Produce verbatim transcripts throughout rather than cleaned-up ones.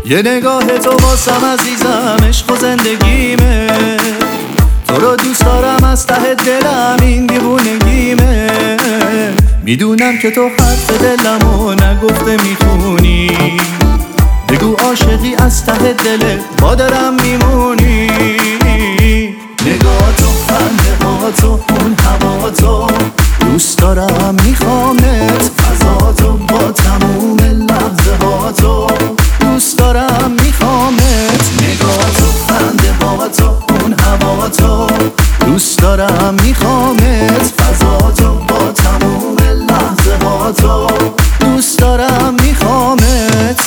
یه نگاه تو واسم عزیزم عشق و زندگیمه، تو رو دوست دارم از ته دلم این دیوونگیمه. میدونم که تو حرف دلمو نگفته میخونی، بگو عاشقی از ته دلت با درم میمونی. نگاه تو، خنده ها تو، اون هوا تو، دوست دارم میخوامت، فضا تو با تموم لحظه ها تو، دوست دارم میخوامت. نگاه تو، خنده ها تو، اون هوا تو، دوست دارم میخوامت، فضا تو با تموم لحظه ها تو، دوست دارم میخوامت.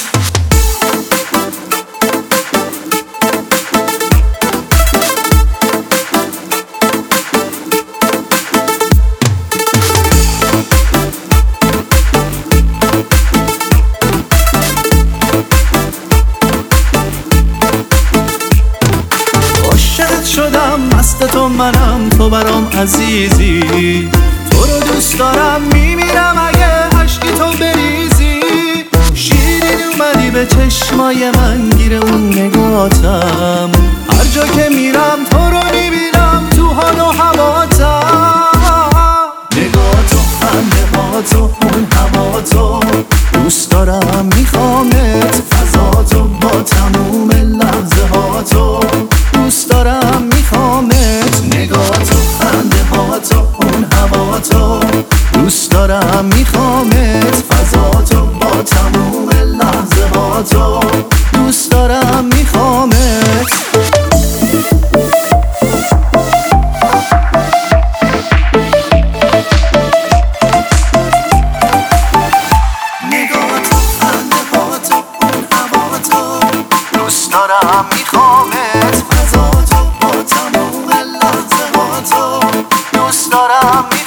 شدم مست تو منم، تو برام عزیزی، تو رو دوست دارم میمیرم اگه عشقی تو بریزی. شیرین اومدی به چشمای من، گیر اون نگاتم، هر جا که میرم تو رو میبینم تو حال و هواتم. نگاه تو، خنده ها تو، اون هوا تو، دوست دارم میخوامت، فضا تو با تموم لحظه ها تو، دوست دارم میخوامت. نگاه تو، خنده ها تو، اون هوا تو، دوست دارم میخوامت، فضا تو با تموم لحظه ها تو، دوست دارم میخوامت. نگاه تو، خنده ها تو، اون هوا تو، دوست دارم میخوامت، فضا تو با تموم لحظه ها تو، دوست دارم.